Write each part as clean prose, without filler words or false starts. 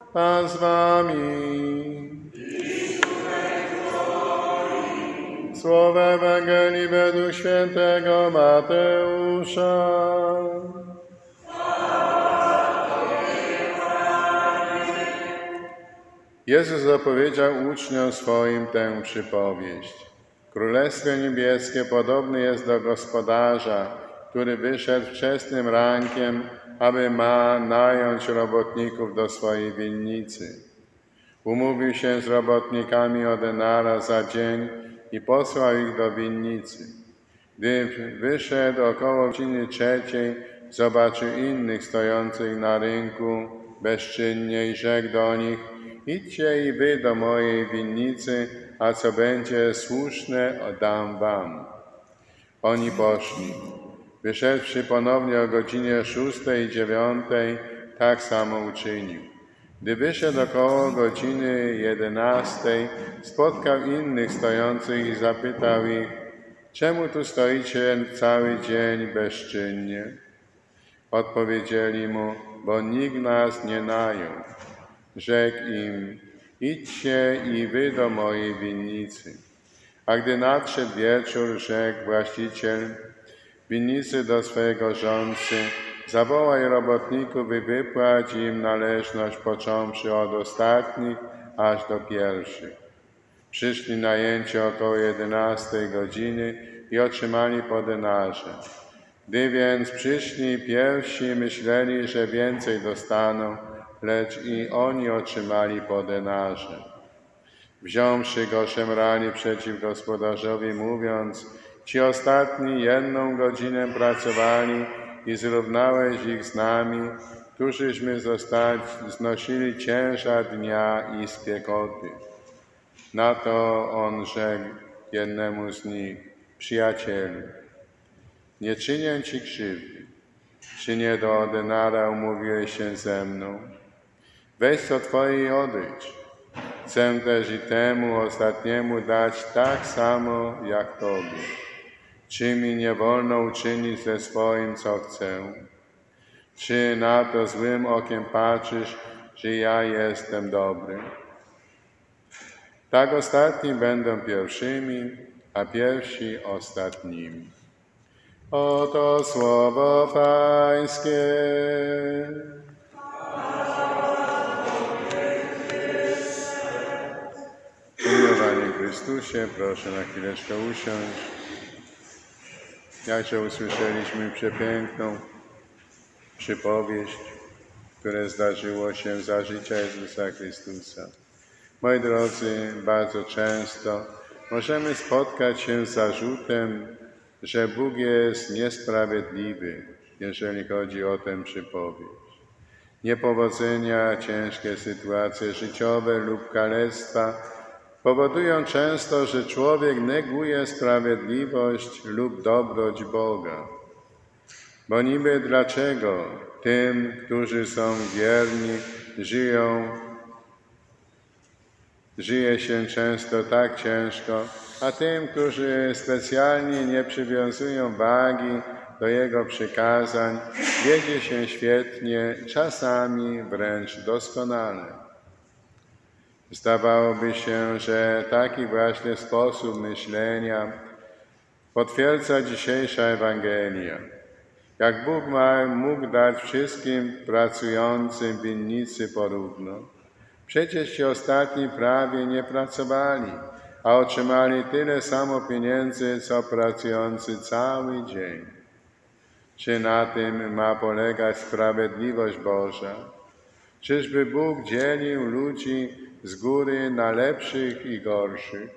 Pan z wami. Słowo Ewangelii według świętego Mateusza. Jezus opowiedział uczniom swoim tę przypowieść. Królestwo niebieskie podobne jest do gospodarza, który wyszedł wczesnym rankiem, aby nająć robotników do swojej winnicy. Umówił się z robotnikami o denara za dzień i posłał ich do winnicy. Gdy wyszedł około godziny 3, zobaczył innych stojących na rynku bezczynnie i rzekł do nich: idźcie i wy do mojej winnicy, a co będzie słuszne, dam wam. Oni poszli. Wyszedłszy ponownie o godzinie 6 i 9, tak samo uczynił. Gdy wyszedł około godziny 11, spotkał innych stojących i zapytał ich: czemu tu stoicie cały dzień bezczynnie? Odpowiedzieli mu: bo nikt nas nie najął. Rzekł im: idźcie i wy do mojej winnicy. A gdy nadszedł wieczór, rzekł właściciel winnicy do swojego rządcy: zawołaj robotników i wypłać im należność, począwszy od ostatnich aż do pierwszych. Przyszli najęci około 11 godziny i otrzymali po denarze. Gdy więc przyszli pierwsi, myśleli, że więcej dostaną, lecz i oni otrzymali po denarze. Wziąwszy go, szemrali przeciw gospodarzowi, mówiąc: ci ostatni 1 godzinę pracowali i zrównałeś ich z nami, którzyśmy znosili ciężar dnia i spiekoty. Na to on rzekł jednemu z nich: przyjacielu, nie czynię ci krzywdy. Czy nie do denara umówiłeś się ze mną? Weź co twoje i odejdź. Chcę też i temu ostatniemu dać tak samo jak tobie. Czy mi nie wolno uczynić ze swoim, co chcę? Czy na to złym okiem patrzysz, że ja jestem dobry? Tak ostatni będą pierwszymi, a pierwsi ostatnimi. Oto słowo Pańskie. Umiłowani Chrystusie, proszę na chwileczkę usiąść. Jakże usłyszeliśmy przepiękną przypowieść, które zdarzyło się za życia Jezusa Chrystusa. Moi drodzy, bardzo często możemy spotkać się z zarzutem, że Bóg jest niesprawiedliwy, jeżeli chodzi o tę przypowieść. Niepowodzenia, ciężkie sytuacje życiowe lub kalectwa powodują często, że człowiek neguje sprawiedliwość lub dobroć Boga. Bo niby dlaczego tym, którzy są wierni, żyje się często tak ciężko, a tym, którzy specjalnie nie przywiązują wagi do Jego przykazań, wiedzie się świetnie, czasami wręcz doskonale. Zdawałoby się, że taki właśnie sposób myślenia potwierdza dzisiejsza Ewangelia. Jak Bóg mógł dać wszystkim pracującym w winnicy porówno? Przecież ci ostatni prawie nie pracowali, a otrzymali tyle samo pieniędzy, co pracujący cały dzień. Czy na tym ma polegać sprawiedliwość Boża? Czyżby Bóg dzielił ludzi z góry na lepszych i gorszych?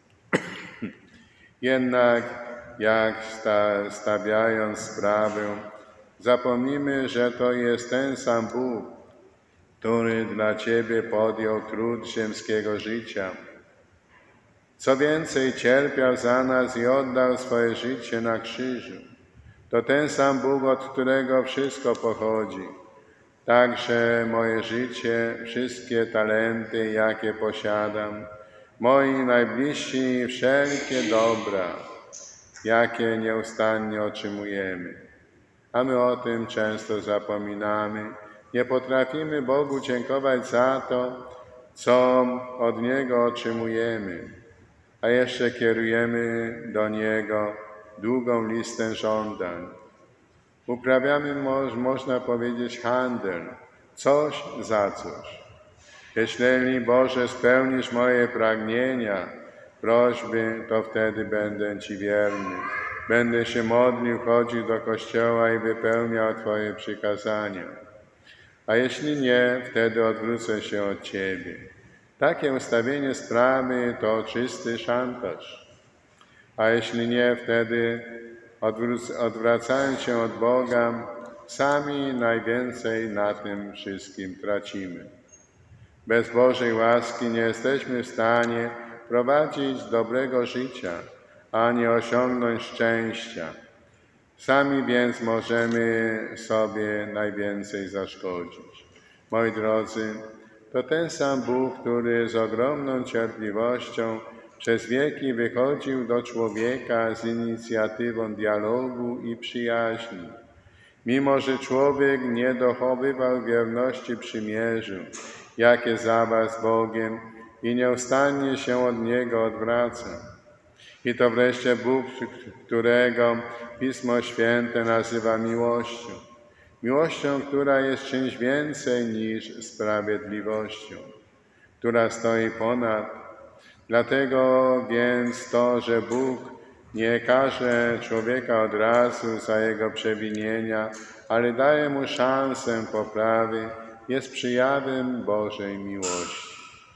Jednak jak stawiając sprawę, zapomnimy, że to jest ten sam Bóg, który dla Ciebie podjął trud ziemskiego życia. Co więcej, cierpiał za nas i oddał swoje życie na krzyżu. To ten sam Bóg, od którego wszystko pochodzi. Także moje życie, wszystkie talenty, jakie posiadam, moi najbliżsi i wszelkie dobra, jakie nieustannie otrzymujemy. A my o tym często zapominamy, Nie potrafimy Bogu dziękować za to, co od Niego otrzymujemy, a jeszcze kierujemy do Niego długą listę żądań. Uprawiamy, można powiedzieć, handel, coś za coś. Jeśli, Boże, spełnisz moje pragnienia, prośby, to wtedy będę Ci wierny. Będę się modlił, chodził do kościoła i wypełniał Twoje przykazania. A jeśli nie, wtedy odwrócę się od Ciebie. Takie ustawienie sprawy to czysty szantaż. A jeśli nie, wtedy odwracając się od Boga, sami najwięcej na tym wszystkim tracimy. Bez Bożej łaski nie jesteśmy w stanie prowadzić dobrego życia, ani osiągnąć szczęścia. Sami więc możemy sobie najwięcej zaszkodzić. Moi drodzy, to ten sam Bóg, który z ogromną cierpliwością przez wieki wychodził do człowieka z inicjatywą dialogu i przyjaźni. Mimo że człowiek nie dochowywał wierności przymierzu, jakie zawarł z Bogiem i nieustannie się od Niego odwraca. I to wreszcie Bóg, którego Pismo Święte nazywa miłością. Miłością, która jest czymś więcej niż sprawiedliwością, która stoi ponad. Dlatego więc to, że Bóg nie karze człowieka od razu za jego przewinienia, ale daje mu szansę poprawy, jest przejawem Bożej miłości.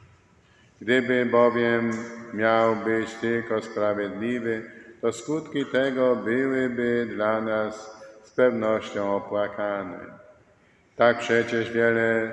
Gdyby bowiem miał być tylko sprawiedliwy, to skutki tego byłyby dla nas z pewnością opłakane. Tak przecież wiele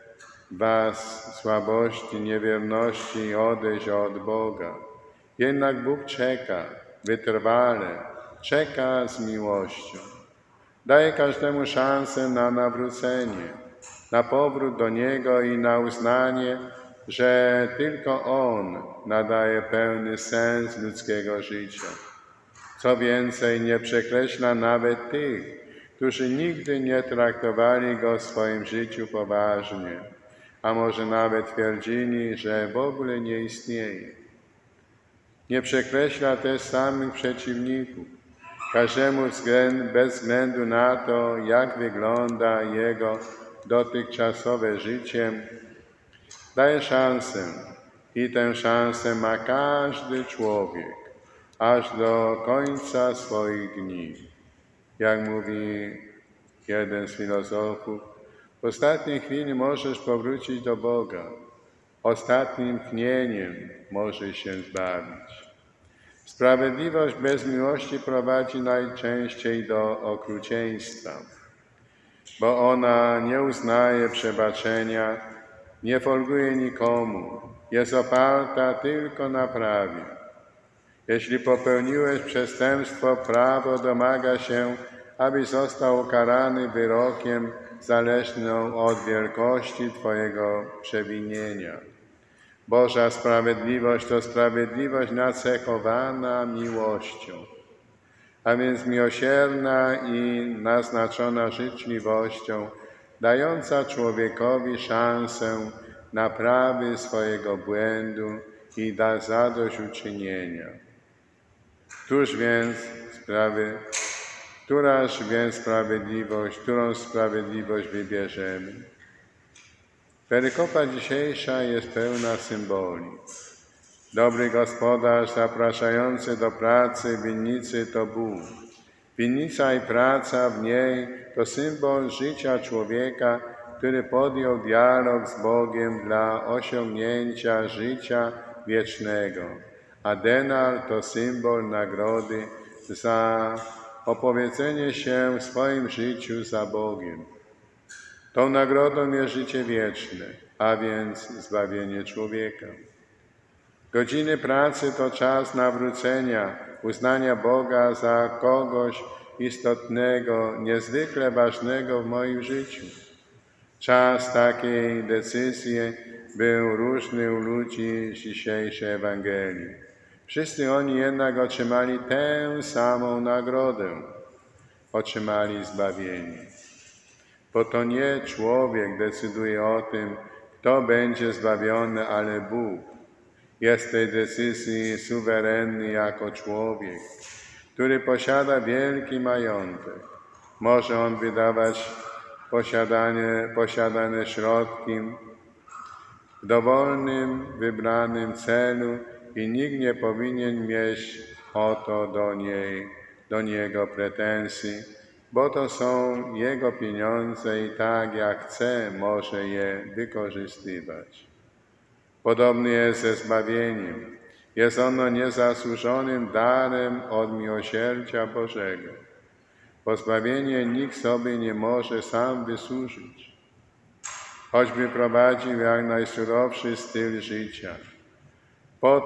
was słabości, niewierności odejść od Boga. Jednak Bóg czeka wytrwale, czeka z miłością. Daje każdemu szansę na nawrócenie, na powrót do Niego i na uznanie, że tylko On nadaje pełny sens ludzkiego życia. Co więcej, nie przekreśla nawet tych, którzy nigdy nie traktowali Go w swoim życiu poważnie, a może nawet twierdzili, że w ogóle nie istnieje. Nie przekreśla też samych przeciwników, każdemu bez względu na to, jak wygląda jego dotychczasowe życie, daje szansę i tę szansę ma każdy człowiek, aż do końca swoich dni. Jak mówi jeden z filozofów, w ostatniej chwili możesz powrócić do Boga, ostatnim tchnieniem możesz się zbawić. Sprawiedliwość bez miłości prowadzi najczęściej do okrucieństwa, bo ona nie uznaje przebaczenia, nie folguje nikomu, jest oparta tylko na prawie. Jeśli popełniłeś przestępstwo, prawo domaga się, abyś został ukarany wyrokiem zależną od wielkości Twojego przewinienia. Boża sprawiedliwość to sprawiedliwość nacechowana miłością, a więc miłosierna i naznaczona życzliwością, dająca człowiekowi szansę naprawy swojego błędu i zadośćuczynienia. Którą sprawiedliwość wybierzemy? Perykopa dzisiejsza jest pełna symboli. Dobry gospodarz zapraszający do pracy w winnicy to Bóg. Winnica i praca w niej to symbol życia człowieka, który podjął dialog z Bogiem dla osiągnięcia życia wiecznego, a denar to symbol nagrody za opowiedzenie się w swoim życiu za Bogiem. Tą nagrodą jest życie wieczne, a więc zbawienie człowieka. Godziny pracy to czas nawrócenia, uznania Boga za kogoś istotnego, niezwykle ważnego w moim życiu. Czas takiej decyzji był różny u ludzi z dzisiejszej Ewangelii. Wszyscy oni jednak otrzymali tę samą nagrodę. Otrzymali zbawienie. Bo to nie człowiek decyduje o tym, kto będzie zbawiony, ale Bóg. Jest w tej decyzji suwerenny jako człowiek, który posiada wielki majątek. Może on wydawać posiadane środki w dowolnym, wybranym celu i nikt nie powinien mieć o to do niego pretensji, bo to są jego pieniądze i tak jak chce, może je wykorzystywać. Podobnie jest ze zbawieniem. Jest ono niezasłużonym darem od miłosierdzia Bożego. Bo zbawienie nikt sobie nie może sam wysłużyć, choćby prowadził jak najsurowszy styl życia. Po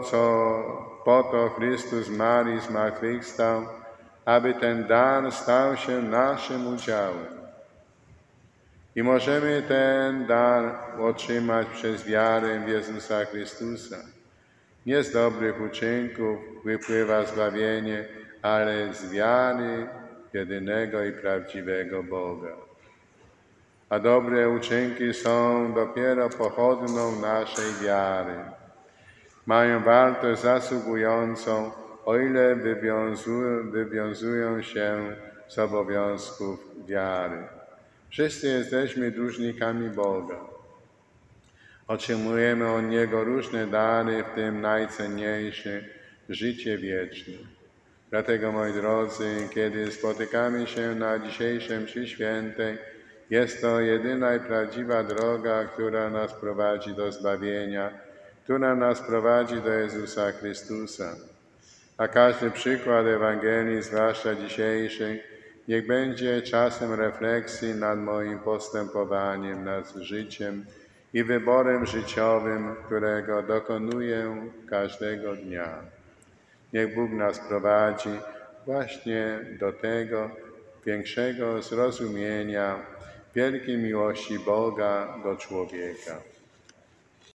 to Chrystus zmarł i zmartwychwstał, aby ten dar stał się naszym udziałem. I możemy ten dar otrzymać przez wiarę w Jezusa Chrystusa. Nie z dobrych uczynków wypływa zbawienie, ale z wiary w jedynego i prawdziwego Boga. A dobre uczynki są dopiero pochodną naszej wiary. Mają wartość zasługującą, o ile wywiązują się z obowiązków wiary. Wszyscy jesteśmy dłużnikami Boga. Otrzymujemy od Niego różne dary, w tym najcenniejsze życie wieczne. Dlatego, moi drodzy, kiedy spotykamy się na dzisiejszej mszy świętej, jest to jedyna i prawdziwa droga, która nas prowadzi do zbawienia, która nas prowadzi do Jezusa Chrystusa. A każdy przykład Ewangelii, zwłaszcza dzisiejszej, niech będzie czasem refleksji nad moim postępowaniem, nad życiem i wyborem życiowym, którego dokonuję każdego dnia. Niech Bóg nas prowadzi właśnie do tego większego zrozumienia wielkiej miłości Boga do człowieka.